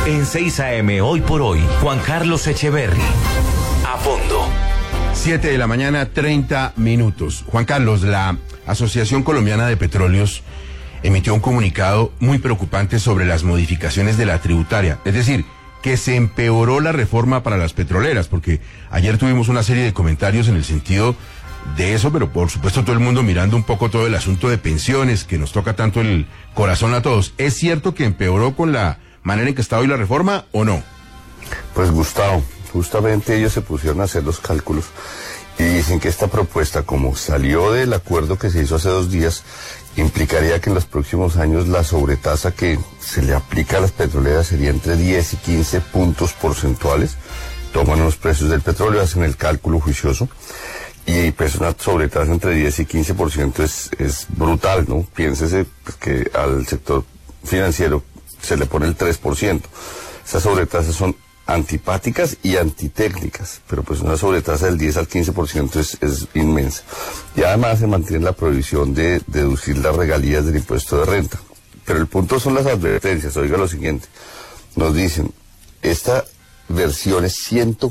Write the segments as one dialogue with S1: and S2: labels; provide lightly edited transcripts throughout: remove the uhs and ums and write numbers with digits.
S1: En 6 AM, hoy por hoy, Juan Carlos Echeverry. A fondo.
S2: 7 de la mañana, 30 minutos. Juan Carlos, la Asociación Colombiana de Petróleos emitió un comunicado muy preocupante sobre las modificaciones de la tributaria. Es decir, que se empeoró la reforma para las petroleras, porque ayer tuvimos una serie de comentarios en el sentido de eso, pero por supuesto todo el mundo mirando un poco todo el asunto de pensiones, que nos toca tanto el corazón a todos. ¿Es cierto que empeoró con la manera en que está hoy la reforma o no?
S3: Pues Gustavo, justamente ellos se pusieron a hacer los cálculos y dicen que esta propuesta, como salió del acuerdo que se hizo hace 2 días, implicaría que en los próximos años la sobretasa que se le aplica a las petroleras sería entre 10 y 15 puntos porcentuales. Toman los precios del petróleo, hacen el cálculo juicioso y pues una sobretasa entre 10 y 15% es brutal, ¿no? Piénsese que al sector financiero se le pone el 3%. Esas sobretasas son antipáticas y antitécnicas, pero pues una sobretasa del 10 al 15% es inmensa. Y además se mantiene la prohibición de deducir las regalías del impuesto de renta. Pero el punto son las advertencias. Oiga lo siguiente, nos dicen, esta versión es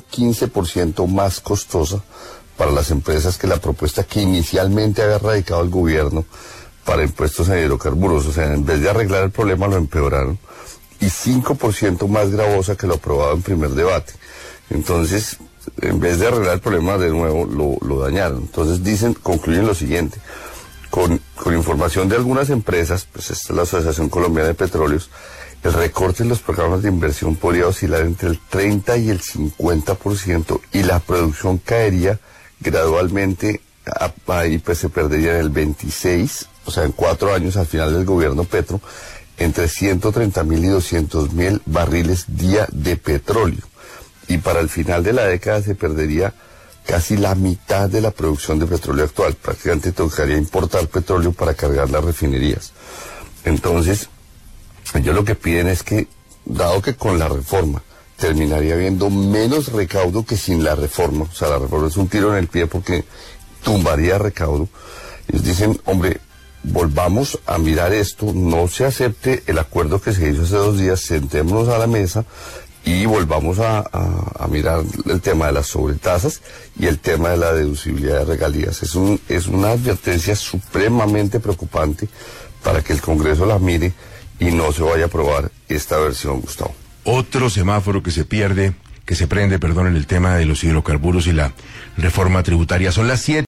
S3: 115% más costosa para las empresas que la propuesta que inicialmente había radicado el gobierno para impuestos a hidrocarburos. O sea, en vez de arreglar el problema lo empeoraron. Y 5% más gravosa que lo aprobado en primer debate. Entonces, en vez de arreglar el problema, de nuevo lo dañaron. Entonces concluyen lo siguiente, con información de algunas empresas, pues esta es la Asociación Colombiana de Petróleos, el recorte en los programas de inversión podría oscilar entre el 30 y el 50%, y la producción caería gradualmente, ahí pues se perdería en el 26, o sea, en 4 años al final del gobierno Petro, entre 130.000 y 200.000 barriles día de petróleo. Y para el final de la década se perdería casi la mitad de la producción de petróleo actual. Prácticamente tocaría importar petróleo para cargar las refinerías. Entonces, ellos lo que piden es que, dado que con la reforma terminaría habiendo menos recaudo que sin la reforma, o sea, la reforma es un tiro en el pie porque tumbaría recaudo, ellos dicen, hombre, volvamos a mirar esto, no se acepte el acuerdo que se hizo hace 2 días, sentémonos a la mesa y volvamos a mirar el tema de las sobretasas y el tema de la deducibilidad de regalías. Es una advertencia supremamente preocupante para que el Congreso la mire y no se vaya a aprobar esta versión, Gustavo.
S2: Otro semáforo que se prende, en el tema de los hidrocarburos y la reforma tributaria. Son las 7.